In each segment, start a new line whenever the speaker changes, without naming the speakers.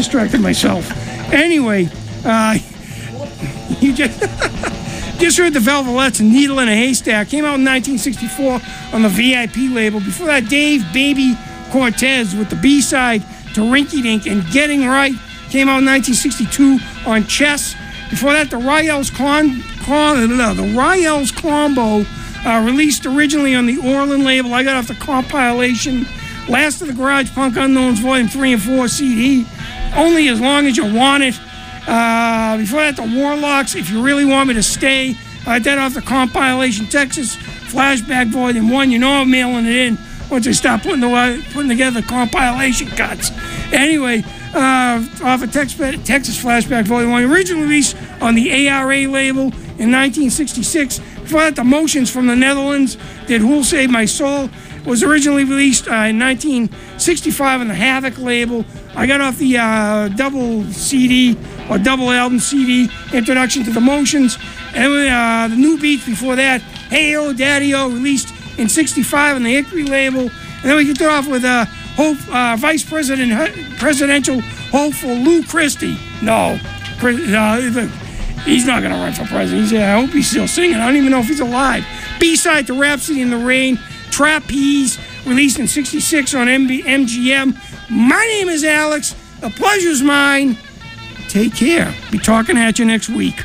distracted myself. Anyway, you just heard the Velvelettes and Needle in a Haystack. Came out in 1964 on the VIP label. Before that, Dave Baby Cortez with the B-side to Rinky Dink and Getting Right. Came out in 1962 on Chess. Before that, the Ryel's Combo, released originally on the Orland label. I got off the compilation Last of the Garage Punk Unknowns Volume 3 and 4 CD. Only As Long As You Want It. Before that, the Warlocks, If You Really Want Me to Stay. I got that off the compilation Texas Flashback Volume 1. You know I'm mailing it in once I start putting together the compilation cuts. Anyway, off of Texas Flashback Volume 1. Originally released on the ARA label in 1966. Before that, the Motions from the Netherlands did Who'll Save My Soul. It was originally released in 1965 on the Havoc label. I got off the double CD or double album CD, Introduction to the Motions. And the New Beats before that, Hey Oh Daddy-O, released in 65 on the Hickory label. And then we kicked it off with Vice Presidential hopeful Lou Christie. No, he's not going to run for president. I hope he's still singing. I don't even know if he's alive. B-side to Rhapsody in the Rain, Trapeze, released in 66 on MGM. My name is Alex. The pleasure's mine. Take care. Be talking at you next week.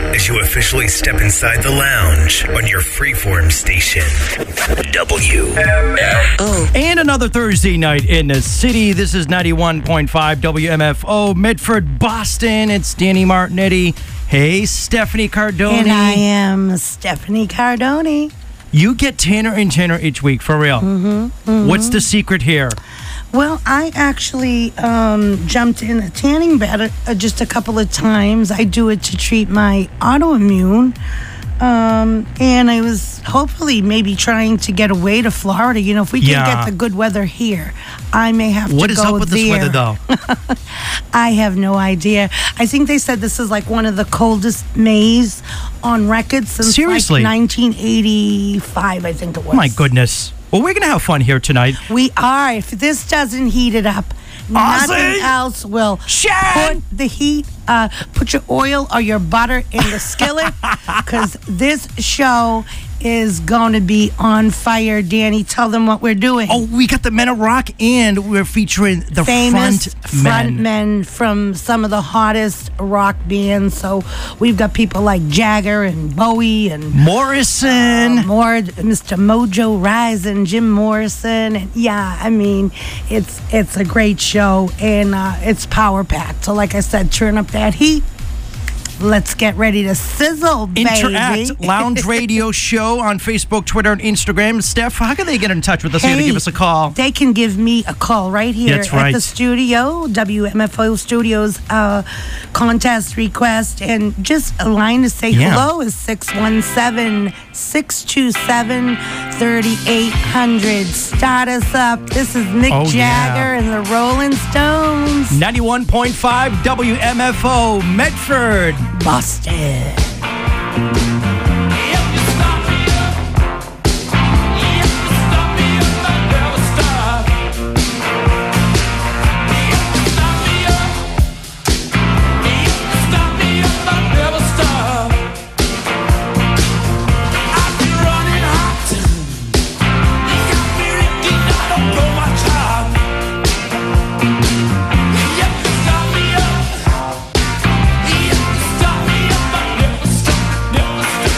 as you officially step inside the lounge on your freeform station, WMFO.
And another Thursday night in the city. This is 91.5 WMFO, Medford, Boston. It's Danny Martinetti. Hey, Stephanie Cardone.
And I am Stephanie Cardone.
You get tanner and tanner each week, for real. What's the secret here?
Well, I actually jumped in a tanning bed just a couple of times. I do it to treat my autoimmune. And I was hopefully maybe trying to get away to Florida. You know, if we can get the good weather here, I may have to go there.
What is up with this weather, though?
I have no idea. I think they said this is like one of the coldest Mays on record since
Seriously?
like 1985, I think it was.
My goodness. Well, we're going to have fun here tonight.
We are. If this doesn't heat it up, nothing else will. Put the heat, put your oil or your butter in the skillet, because this show is going to be on fire. Danny, tell them what we're doing.
Oh, we got the Men of Rock, and we're featuring the
famous
front
men from some of the hottest rock bands. So we've got people like Jagger and Bowie and
Morrison.
Mr. Mojo Rising, Jim Morrison. And yeah, I mean, it's a great show, and it's power-packed. So like I said, turn up that heat. Let's get ready to sizzle, baby.
Interact Lounge Radio Show on Facebook, Twitter, and Instagram. Steph, how can they get in touch with us here to give us a call?
They can give me a call right here
at
the studio, WMFO Studios contest request. And just a line to say hello is 617-627-3800. Start us up. This is Mick Jagger and the Rolling Stones.
91.5 WMFO, Medford,
Boston.
Stop me up, I never stop.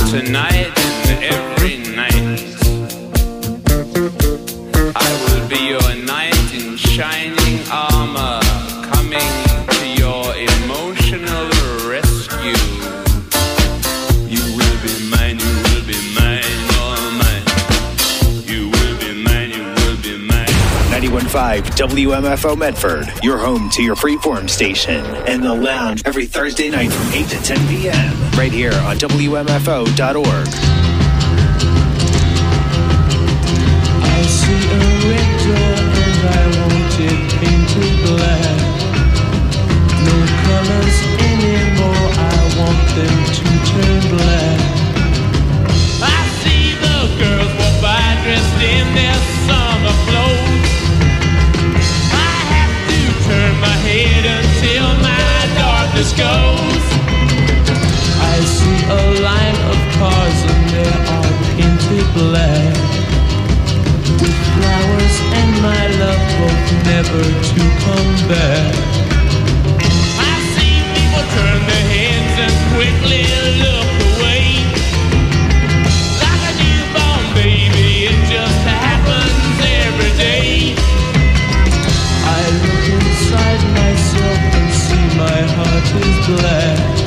tonight and every night. I will be your knight in shining armor, coming to your emotional rescue. You will be mine, you will be mine, all mine. You will be mine, you will be mine.
91.5 WMFO Medford, your home to your freeform station, and the lounge every Thursday night from 8 to 10 p.m. right here on WMFO.org.
I see a red door and I want it painted black. No colors anymore, I want them to turn black. I see the girls walk by dressed in their summer clothes. I have to turn my head until my darkness goes. I see a line of cars and they are painted black, with flowers and my love both never to come back. I see people turn their heads and quickly look away. Like a newborn baby, it just happens every day. I look inside myself and see my heart is black.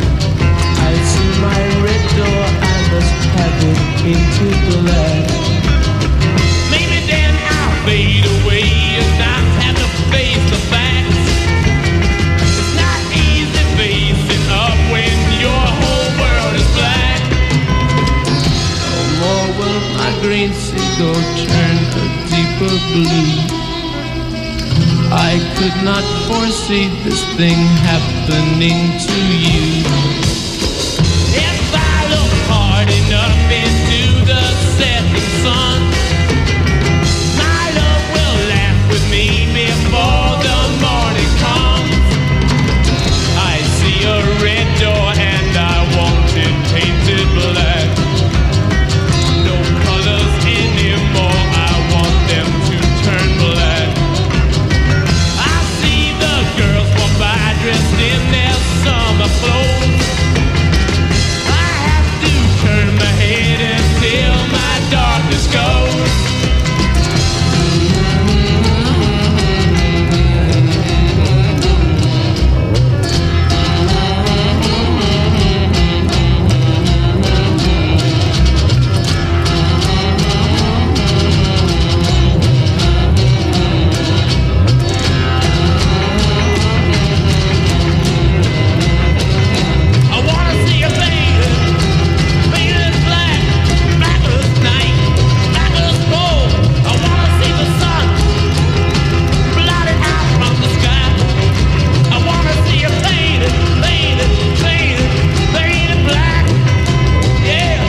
I see my red door, I must have it painted black. Maybe then I'll fade away and not have to face the facts. It's not easy facing up when your whole world is black. No more will my green seagull turn a deeper blue. I could not foresee this thing happening to you. If I look hard enough into the setting sun, my love will laugh with me before the morning comes. I see a red door and I want it painted black. No colors anymore, I want them to turn black. I see the girls walk by dressed in their summer clothes. I have to turn my head until my darkness goes. I wanna see a faded, faded black, black as night, black as gold. I wanna see the sun blotted out from the sky. I wanna see a faded, faded, faded, faded black. Yeah.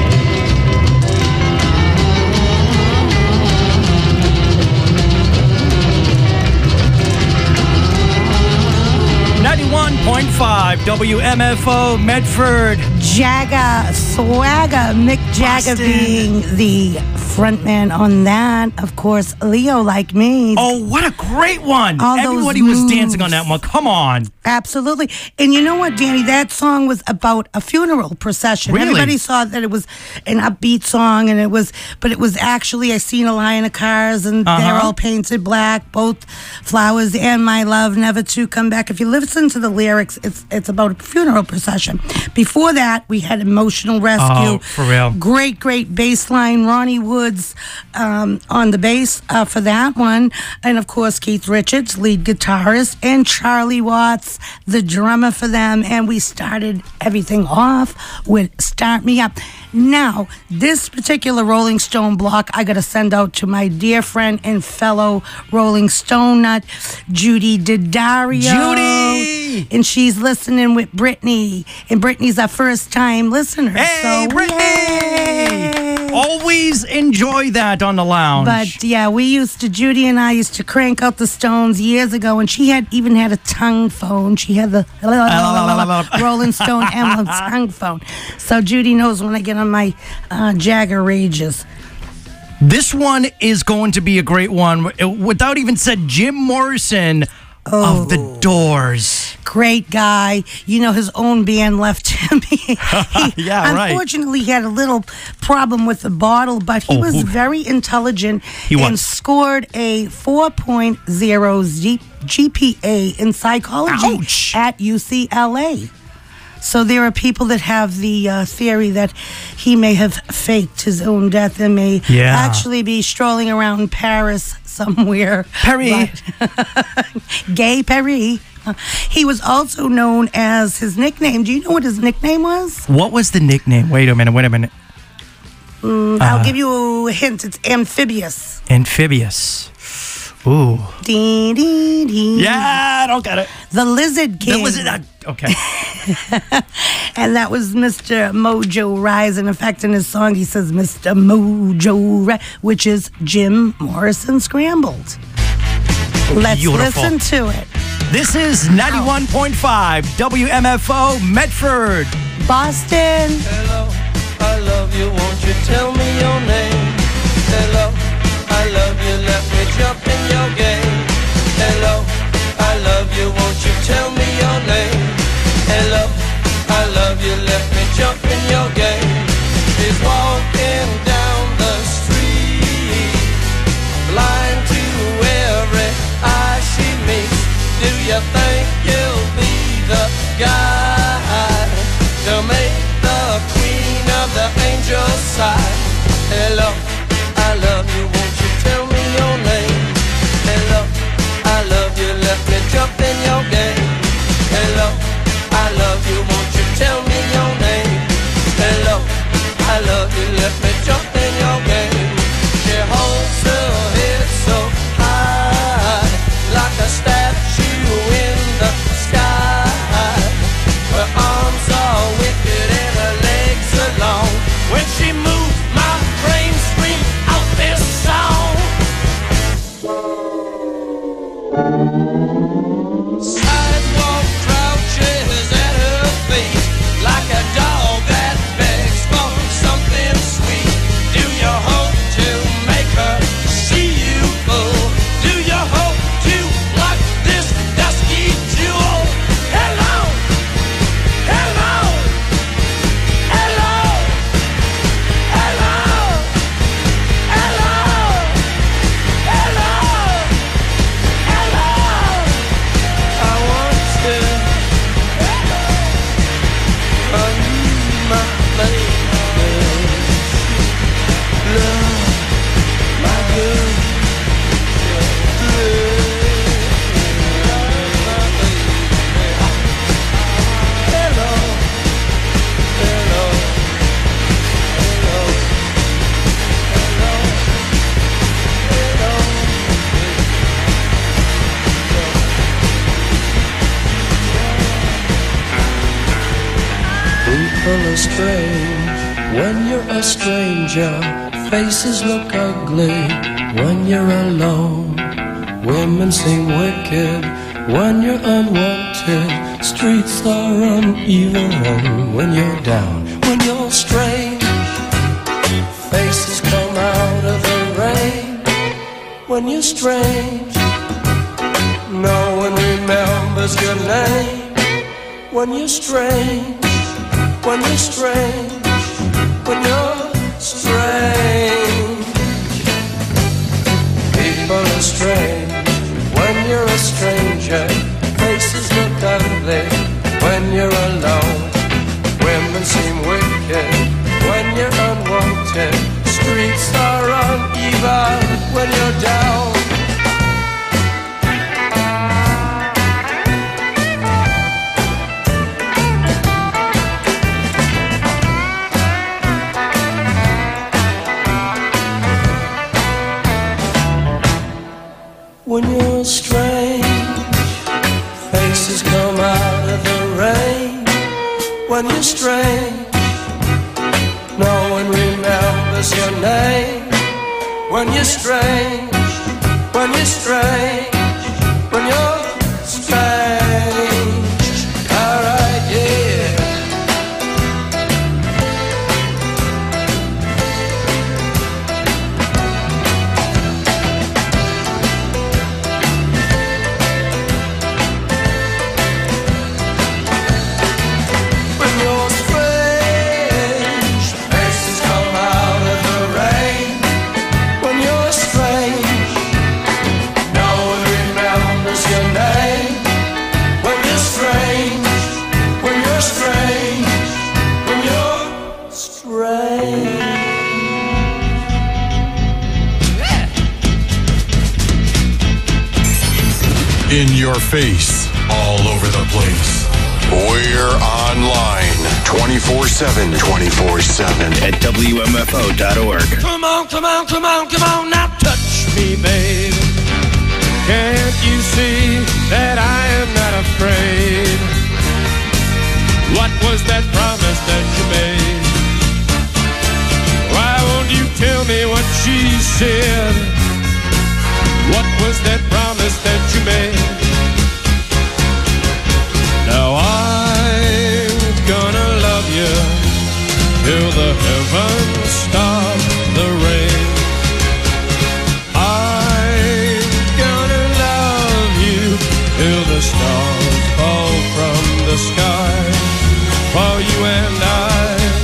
91.5 WMFO Medford.
Jagger, Swagger, Mick Jagger
Boston.
being the frontman on that. Of course, Leo, like me.
Oh, what a great one.
All those
Everybody was
moves.
dancing on that one. Come on.
Absolutely. And you know what, Danny? That song was about a funeral procession.
Really?
Everybody saw that it was an upbeat song, and but it was actually, I seen a line of cars, and they're all painted black, both flowers and my love, never to come back. If you listen to the lyrics, it's about a funeral procession. Before that, we had Emotional Rescue.
Oh, for real.
Great bass line. Ronnie Woods on the bass for that one. And of course, Keith Richards, lead guitarist, and Charlie Watts, the drummer for them. And we started everything off with Start Me Up. Now, this particular Rolling Stone block, I got to send out to my dear friend and fellow Rolling Stone nut, Judy Daddario.
Judy!
And she's listening with Brittany. And Brittany's our first time listener.
Hey,
so,
Brittany!
yay!
Always enjoy that on the lounge.
But yeah, Judy and I used to crank out the Stones years ago, and she even had a tongue phone. She had the Rolling Stone emblem tongue phone. So Judy knows when I get on my Jagger rages.
This one is going to be a great one. Without even said, Jim Morrison, of the Doors.
Great guy. You know, his own band left him.
Yeah, right.
Unfortunately, he had a little problem with the bottle, but he was very intelligent and scored a 4.0 GPA in psychology at UCLA. So there are people that have the theory that he may have faked his own death and may actually be strolling around Paris somewhere.
Paris.
Gay Paris. He was also known as his nickname. Do you know what his nickname was?
What was the nickname? Wait a minute.
I'll give you a hint. It's Amphibious.
Amphibious. Ooh.
Dee, dee, dee.
Yeah, I don't get it.
The Lizard King.
The Lizard. Okay.
And that was Mr. Mojo Rise. And in fact, in his song, he says Mr. Mojo Rise, which is Jim Morrison Scrambled. Let's listen to it.
This is 91.5 WMFO Medford.
Boston.
Hello, I love you. Won't you tell me your name? Hello, I love you. Let me jump in your game. Hello, I love you. Won't you tell me your name? Hello, I love you. Let me jump in your game. She's walking down the street, blind to every eye she meets. Do you think you'll be the guy to make the queen of the angels sigh? Hello, I love you, won't you tell me your name? Hello, I love you, let me jump in your game. Hello, I love you, won't you tell me your name? Hello, I love you, let me jump in your game. She holds her head so high, like a statue in the sky. Her arms are wicked and her legs are long. When she moves, my brain screams out this song. Sidewalk crouches at her feet, like a dog that begs for something sweet. Do you hope to make her see you full? Do you hope to lock this dusky jewel? Hello, hello, hello, hello, hello, hello, hello. I want to my baby, love my girl. People are strange when you're a stranger. Faces look ugly when you're alone. Women seem wicked when you're unwanted. Streets are uneven when you're down. When you're strange, faces come out of the rain. When you're strange, no one remembers your name. When you're strange, when you're strange, when you're strange. People are strange when you're a stranger. Faces look ugly when you're alone. Women seem wicked when you're unwanted. Streets are uneven when you're down. When you're strange, faces come out of the rain. When you're strange, no one remembers your name. When you're strange, when you're strange, when you're strange. Alright, yeah.
in your face, all over the place. We're online 24/7. 24/7
at WMFO.org.
Come on, come on, come on, come on, now touch me, babe. Can't you see that I am not afraid? What was that promise that you made? Why won't you tell me what she said? What was that promise that you made? Now I'm gonna love you till the heavens stop the rain. I'm gonna love you till the stars fall from the sky for you and I.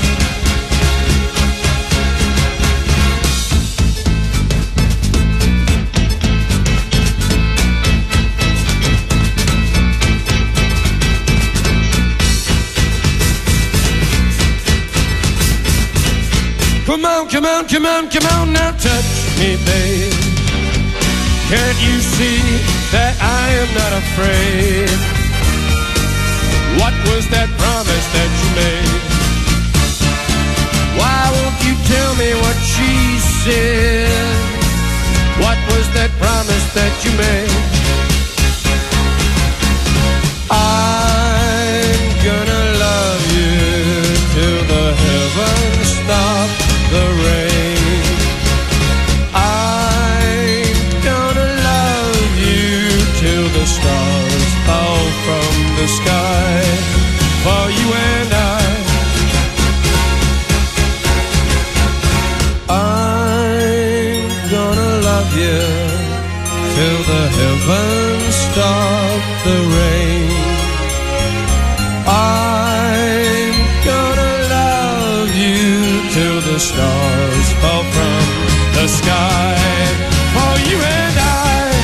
Come on, come on, come on, come on, now touch me, babe. Can't you see that I am not afraid? What was that promise that you made? Why won't you tell me what she said? What was that promise that you made? I'm gonna love you till the heavens stop the rain. I'm gonna love you till the stars fall from the sky for you and I. I'm gonna love you till the heavens stop the rain. I'm gonna love you till the stars fall from the sky for you and I.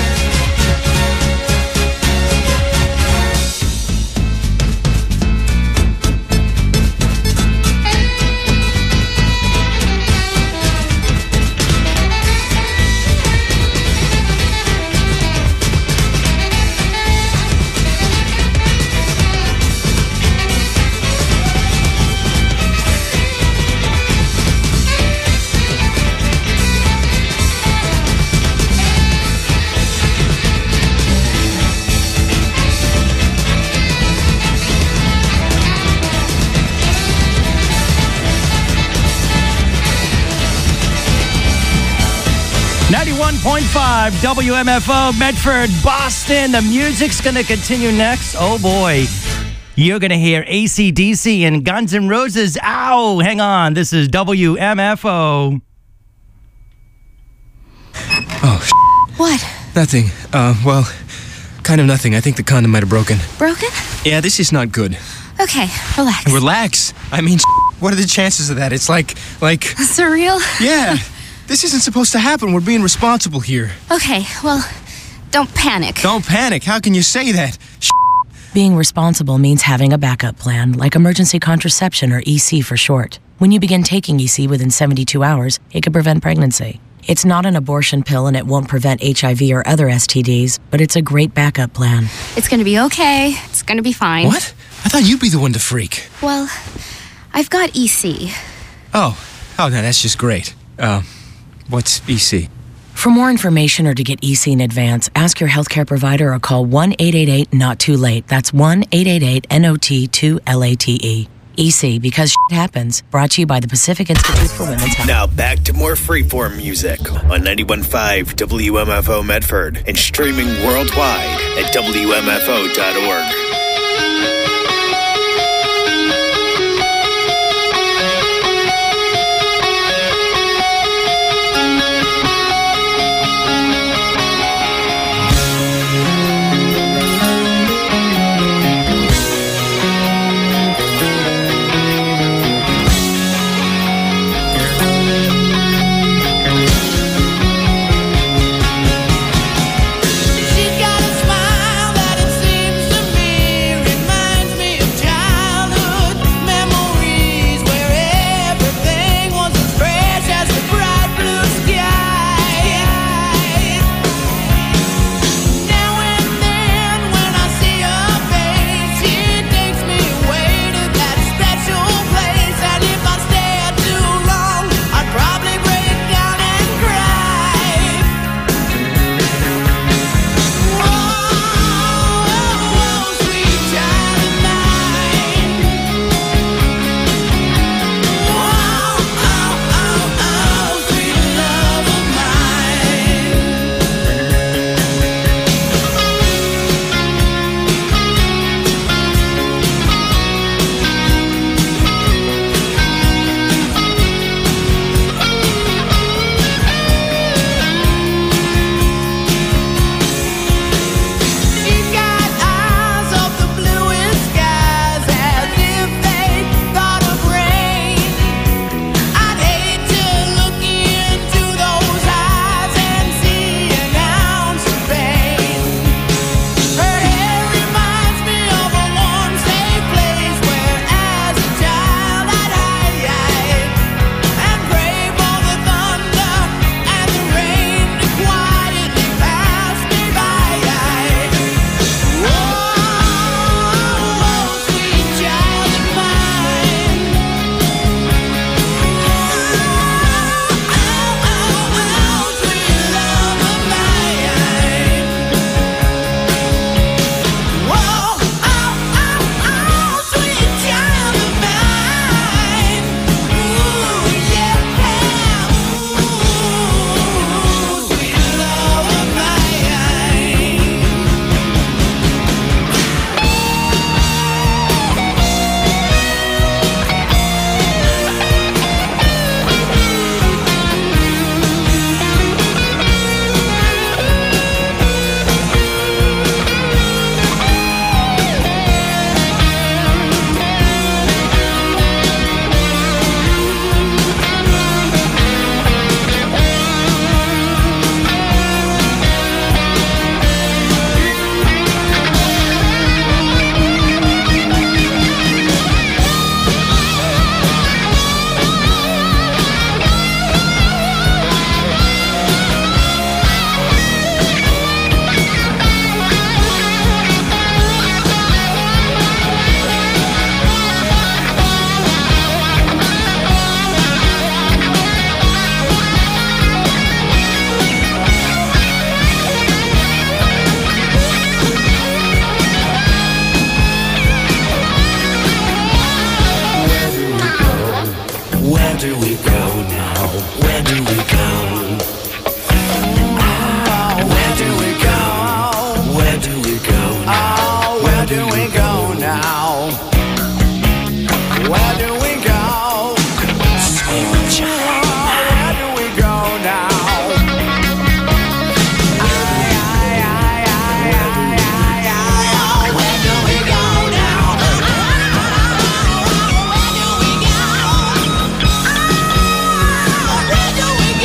.5 WMFO Medford, Boston. The music's going to continue next. Oh boy. You're going to hear AC/DC and Guns N' Roses. Ow! Hang on. This is WMFO.
Oh,
What?
Nothing. Well, kind of nothing. I think the condom might have broken.
Broken?
Yeah, this is not good.
Okay, relax.
Relax. I mean, what are the chances of that? It's like...
Surreal?
Yeah. This isn't supposed to happen. We're being responsible here.
Okay, well, don't panic.
Don't panic. How can you say that?
Being responsible means having a backup plan, like emergency contraception, or EC for short. When you begin taking EC within 72 hours, it can prevent pregnancy. It's not an abortion pill and it won't prevent HIV or other STDs, but it's a great backup plan.
It's gonna be okay. It's gonna be fine.
What? I thought you'd be the one to freak.
Well, I've got EC.
Oh, no, that's just great. What's EC?
For more information or to get EC in advance, ask your healthcare provider or call 1-888-NOT-TOO-LATE. That's 1-888-NOT-2-LATE. EC, because shit happens. Brought to you by the Pacific Institute for Women's Health.
Now back to more freeform music on 91.5 WMFO Medford and streaming worldwide at WMFO.org.
She's got a smile that it seems to me Where do we go? Where do we go? Where do we go? Oh, where do we go now? Where do we go? Where do we go now? Where do we go?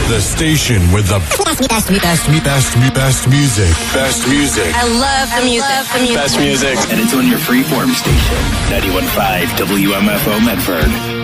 The station with the best music. Best music.
I love the music.
Best music. And it's on your freeform station, 91.5 WMFO Medford.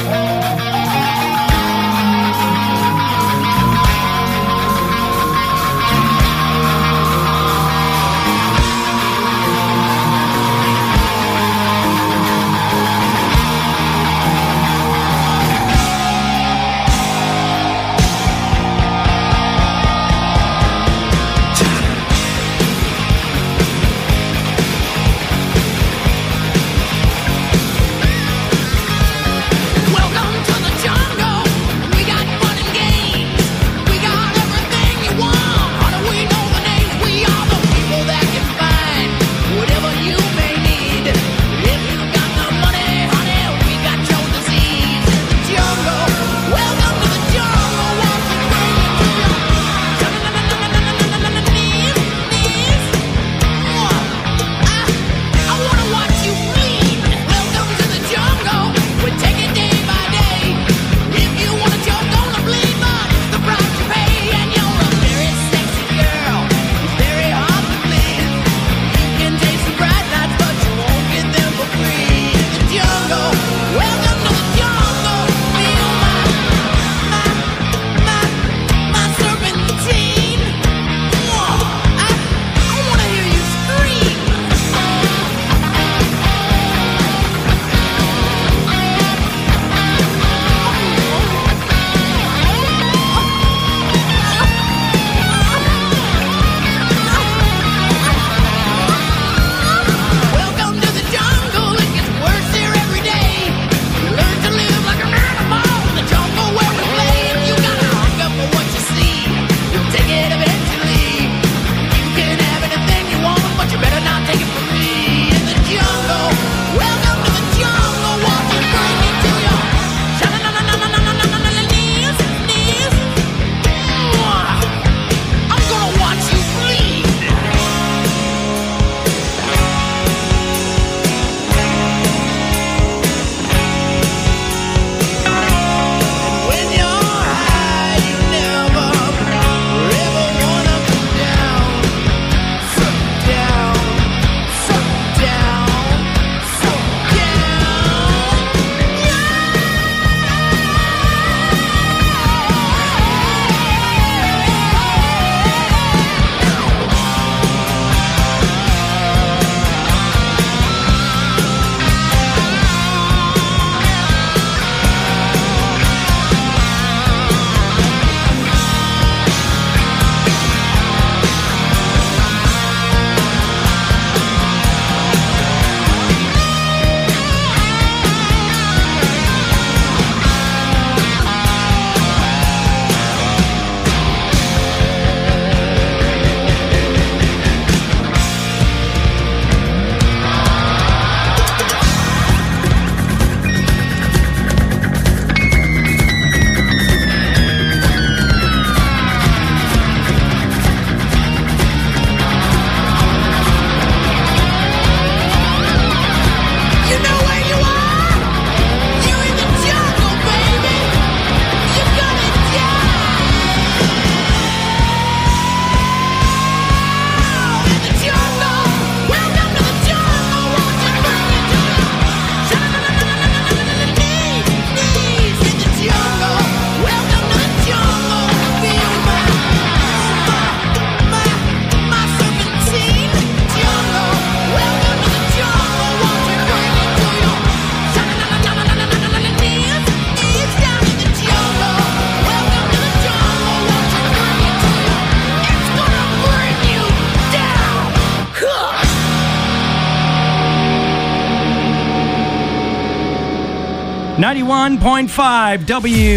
.5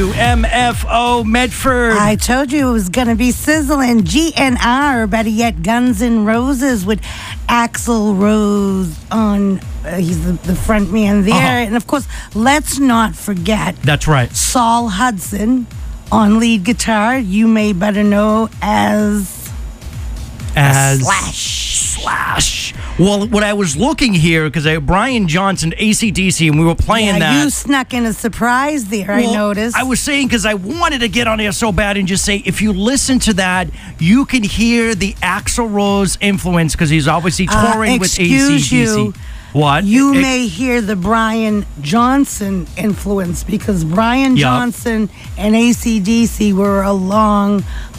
WMFO Medford.
I told you it was going to be sizzling. GNR, better yet, Guns N' Roses with Axl Rose on. He's the front man there. And of course, let's not forget.
That's right.
Saul Hudson on lead guitar. You may better know as Slash.
Clash. Well, when I was looking here, because I had Brian Johnson, AC/DC, and we were playing that.
You snuck in a surprise there, I noticed.
I was saying, because I wanted to get on there so bad and just say, if you listen to that, you can hear the Axl Rose influence, because he's obviously touring with AC/DC. What?
You may hear the Brian Johnson influence, because Brian Johnson and AC/DC were a lot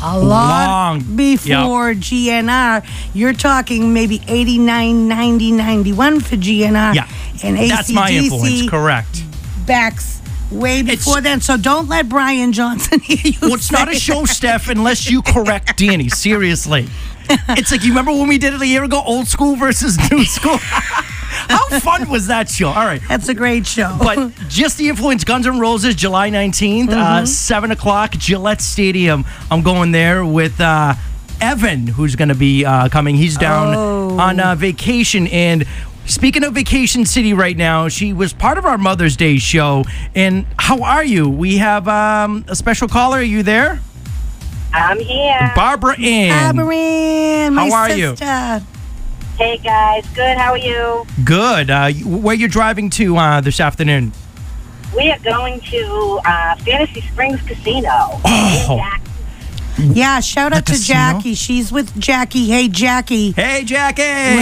before GNR. You're talking maybe 89, 90, 91 for GNR.
Yeah,
and AC/DC
that's my influence, correct.
Backs way before then, so don't let Brian Johnson hear you.
Well, it's not a show, Steph, unless you correct Danny. Seriously. It's like, you remember when we did it a year ago, old school versus new school? How fun was that show? All right.
That's a great show.
But just the influence, Guns N' Roses, July 19th, 7 o'clock, Gillette Stadium. I'm going there with Evan, who's going to be coming. He's down on vacation. And speaking of Vacation City right now, she was part of our Mother's Day show. And how are you? We have a special caller. Are you there?
I'm here.
Barbara Ann.
Barbara Ann, my
How are
sister.
you?
Hey, guys. Good. How are you?
Good. Where you driving to this afternoon?
We are going to Fantasy Springs Casino.
Oh.
Yeah, shout out to
casino?
Jackie. She's with Jackie. Hey, Jackie.
Hey, Jackie.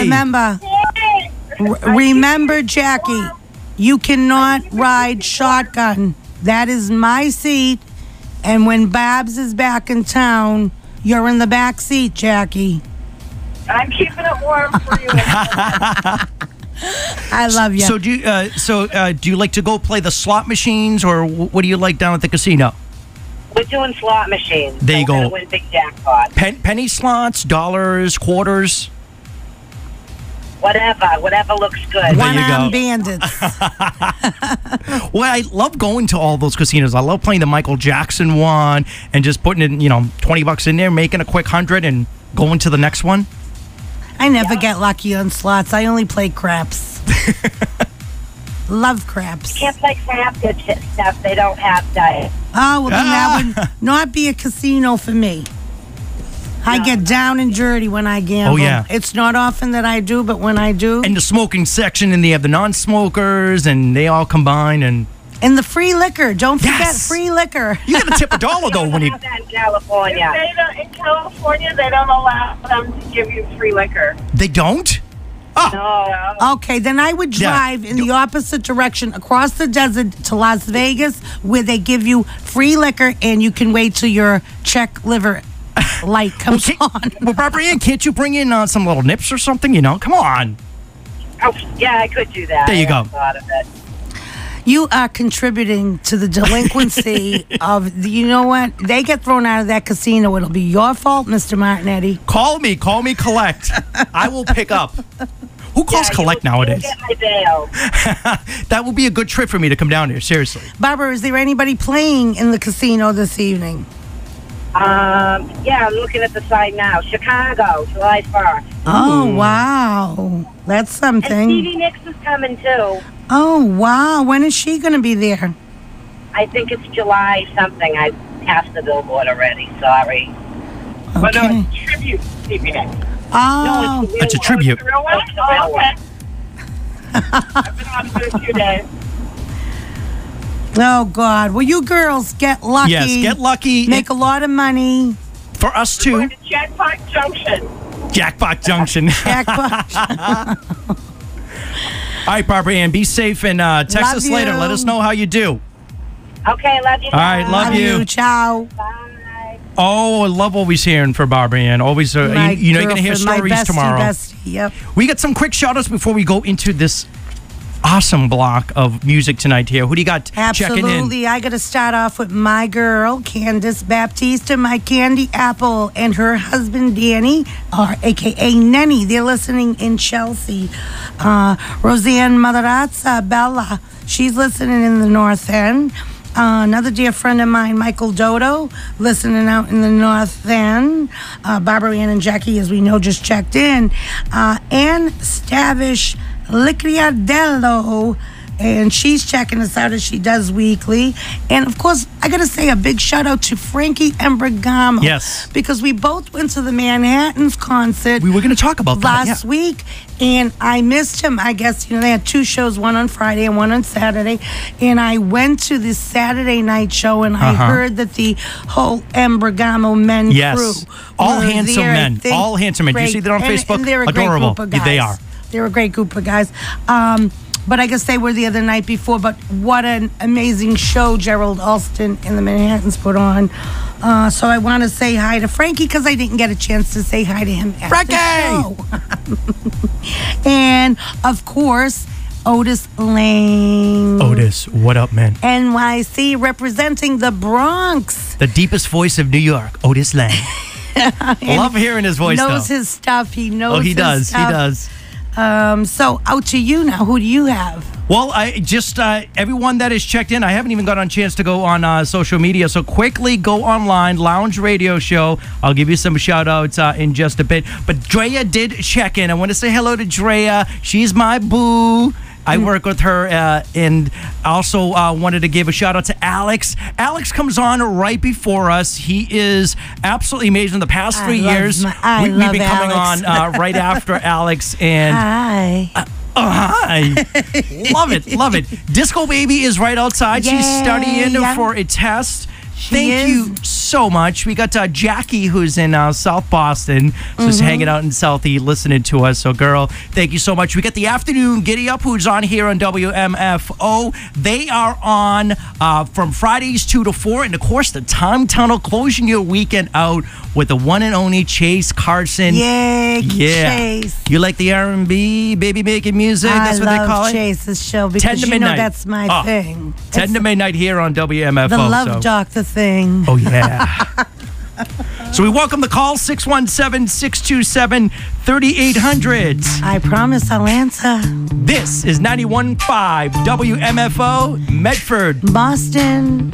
Remember, Jackie, you cannot ride shotgun. That is my seat. And when Babs is back in town, you're in the back seat, Jackie.
I'm keeping it warm for you.
I love you.
So do you like to go play the slot machines, or what do you like down at the casino?
We're doing slot machines.
There you
so
go.
We're gonna win big jackpot.
Penny slots, dollars, quarters.
Whatever looks good.
One-armed bandits.
Well, I love going to all those casinos. I love playing the Michael Jackson one and just putting in, $20 in there, making a quick 100 and going to the next one.
I never get lucky on slots. I only play craps. Love craps.
You can't play crap good stuff. They don't have diet.
Oh, well, then that would not be a casino for me. I get down and dirty when I gamble.
Oh, yeah.
It's not often that I do, but when I do.
And the smoking section, and they have the non-smokers, and they all combine. And
the free liquor. Don't forget free liquor.
You got to tip $1 though when you.
That in California.
In California, they don't allow them to give you free liquor.
They don't?
No.
Okay, then I would drive in the opposite direction across the desert to Las Vegas, where they give you free liquor and you can wait till your check liver light comes on.
Well, Barbara Ann, can't you bring in some little nips or something? Come on.
Oh, yeah, I could do that.
There you go.
I thought of it.
You are contributing to the delinquency of you know what? They get thrown out of that casino. It'll be your fault, Mr. Martinetti.
Call me collect. I will pick up. Who calls collect nowadays?
Get my bail.
That would be a good trip for me to come down here, seriously.
Barbara, is there anybody playing in the casino this evening?
Yeah, I'm looking at the site now. Chicago, July 1st.
Oh, wow. That's something.
And Stevie Nicks is coming, too.
Oh, wow. When is she going to be there?
I think it's July something. I passed the billboard already. Sorry.
Okay.
But no, it's tribute, Stevie Nicks.
Oh.
No,
It's a tribute.
It's a real one? Oh, okay. I've been on for a few days.
Oh, God. Well, you girls get lucky.
Yes, get lucky.
Make a lot of money.
For us, too.
We're going to Jackpot Junction.
Jackpot Junction.
Jackpot.
All right, Barbara Ann, be safe and text
Love
us later.
you.
Let us know how you do.
Okay, love you.
All right, love you.
Ciao.
Bye.
Oh, I love always hearing from Barbara Ann. Always, you're going to hear
girlfriend, my
stories
bestie,
tomorrow.
bestie, yep.
We got some quick shout outs before we go into this awesome block of music tonight here. Who do you got checking in?
Absolutely. I got to start off with my girl, Candace Baptista, my candy apple, and her husband, Danny, or a.k.a. Nenny. They're listening in Chelsea. Roseanne Madarazza, Bella, she's listening in the North End. Another dear friend of mine, Michael Dodo, listening out in the North End. Barbara Ann and Jackie, as we know, just checked in. Ann Stavish Licriadello, and she's checking us out as she does weekly. And of course, I got to say a big shout out to Frankie and Bergamo.
Yes.
Because we both went to the Manhattan's concert.
We were going to talk about that
last week, and I missed him. I guess, they had two shows, one on Friday and one on Saturday. And I went to the Saturday night show, and I heard that the whole M. Bergamo men crew.
All
were
handsome
there.
men. All handsome men. Do you see that on Facebook?
And they're a
Adorable.
great group of guys.
They are.
They're a great group of guys. But I guess they were the other night before. But what an amazing show Gerald Alston and the Manhattans put on. So I want to say hi to Frankie because I didn't get a chance to say hi to him at the show. And, of course, Otis Lang.
Otis, what up, man?
NYC representing the Bronx.
The deepest voice of New York, Otis Lang. Love hearing his voice,
knows
though.
his stuff. He knows
he
his
does.
stuff.
He does.
So out to you now. Who do you have?
Well, I just everyone that is checked in, I haven't even gotten a chance to go on social media. So quickly go online, Lounge Radio Show. I'll give you some shout outs in just a bit. But Drea did check in. I want to say hello to Drea. She's my boo. I work with her, and also wanted to give a shout out to Alex. Alex comes on right before us. He is absolutely amazing. The past 3 years, we've been coming on right after Alex. And
hi.
Hi. Love it. Disco Baby is right outside. She's studying for a test. Thank you so much. We got Jackie, who's in South Boston, just hanging out in Southie, listening to us. So, girl, thank you so much. We got the Afternoon Giddy Up, who's on here on WMFO. They are on from Fridays 2 to 4. And, of course, the Time Tunnel, closing your weekend out with the one and only Chase Carson.
Yay, Chase.
You like the R&B, baby making music? That's what they call it?
I love Chase's show because
10 to midnight.
That's my thing.
10 to midnight here on WMFO.
The Love Doc, the thing.
Oh, yeah. So we welcome the call, 617-627-3800.
I promise I'll answer.
This is 91.5 WMFO, Medford,
Boston.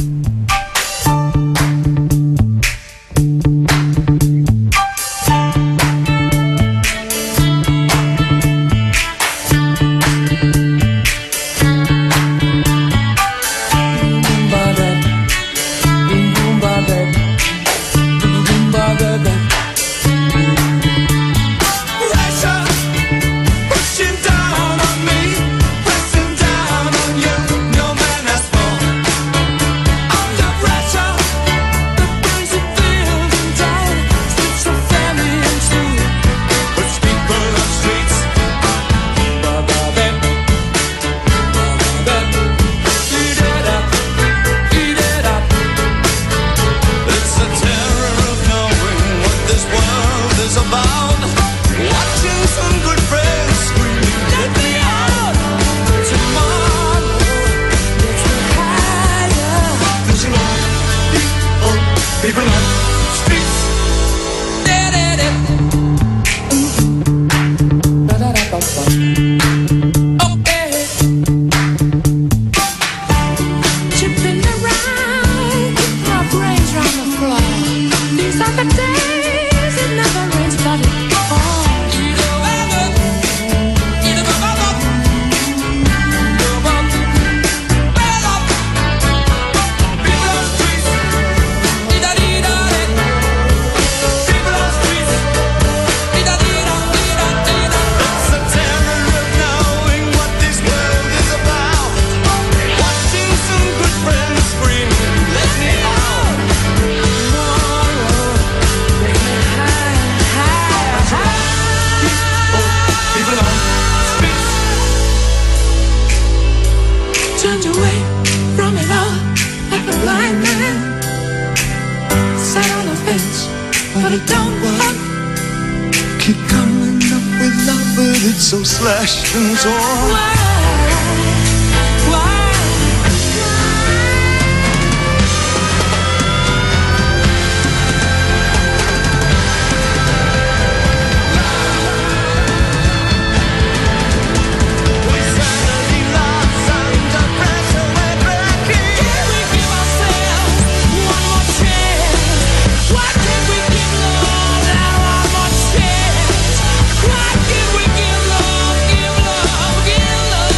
So slashed and torn.
Give love.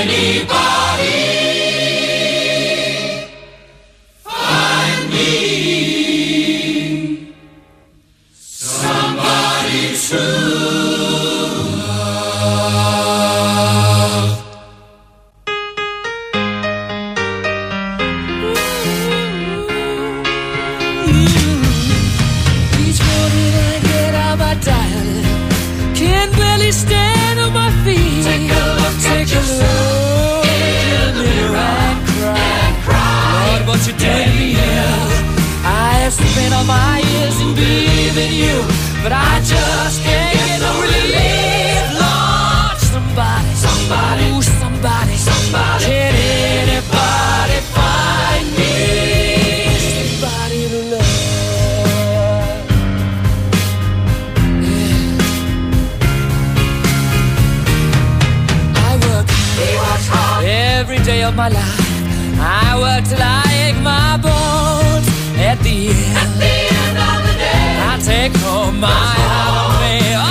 find me somebody to love.
Each morning I get out my diary, can barely stand on my feet. Take a look at yourself in the mirror and cry. Lord, what you did to me is I have spent all my years in believing you, but I just can't get no relief. Lord, somebody, ooh, somebody, can anybody find me somebody to love? Every day of my life, I work till I ache my bones. At the end of the day, I take home my heart of me. Oh,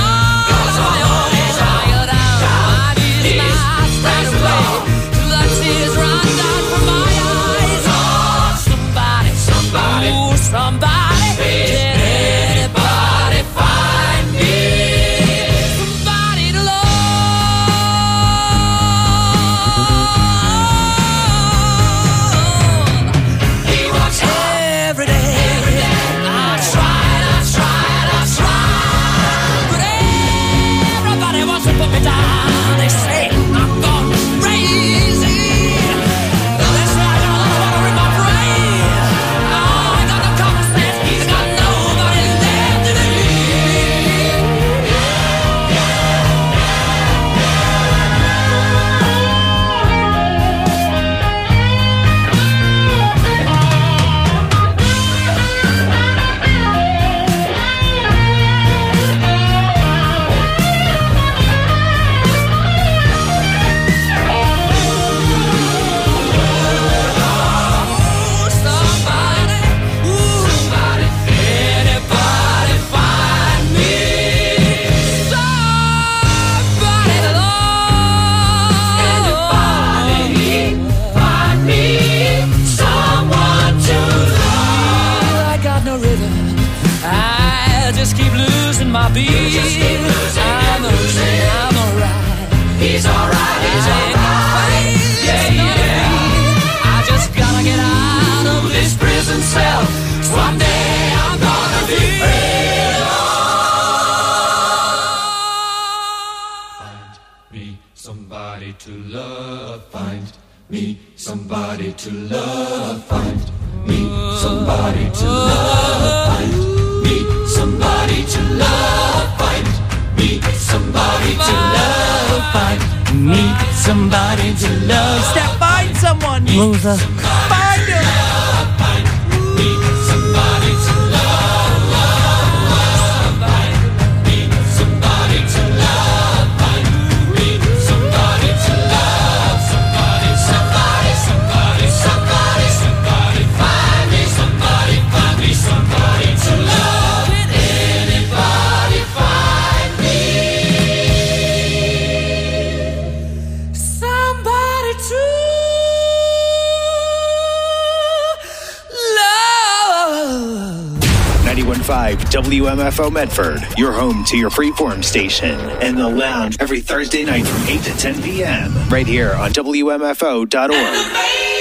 tired out, my knees not stand away till the tears run down from my eyes. Oh, somebody, ooh, somebody, can anybody find me somebody to love? Every day, I tried, but everybody wants to put me down. They say I'm gone crazy. They say I got a lot of water in my brain. Oh, I got no common sense. I got nobody left to believe.
91.5 WMFO Medford, your home to your freeform station, and the lounge every Thursday night from 8 to 10 p.m. right here on WMFO.org.